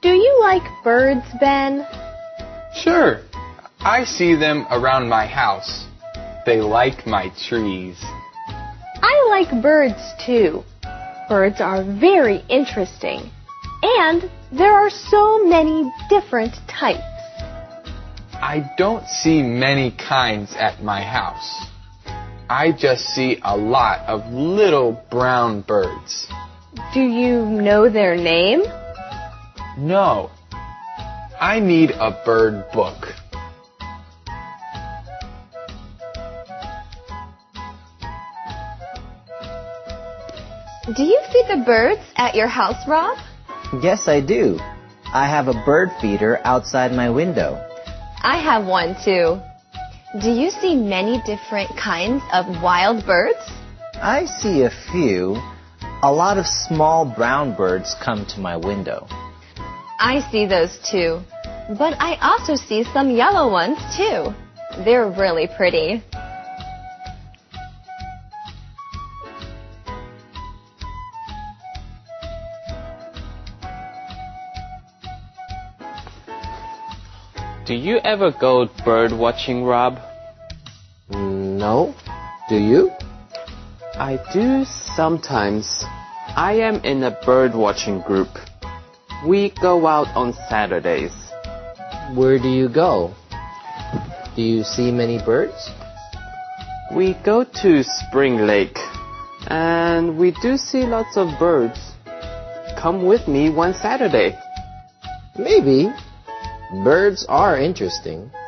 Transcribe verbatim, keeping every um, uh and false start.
Do you like birds, Ben? Sure. I see them around my house. They like my trees. I like birds too. Birds are very interesting. And there are so many different types. I don't see many kinds at my house. I just see a lot of little brown birds. Do you know their name? No. I need a bird book. Do you feed the birds at your house, Rob? Yes, I do. I have a bird feeder outside my window. I have one too. Do you see many different kinds of wild birds? I see a few. A lot of small brown birds come to my window. I see those too. But I also see some yellow ones too. They're really pretty. Do you ever go bird watching, Rob? No. Do you? I do sometimes. I am in a bird watching group. We go out on Saturdays. Where do you go? Do you see many birds? We go to Spring Lake, and we do see lots of birds. Come with me one Saturday. Maybe. Birds are interesting.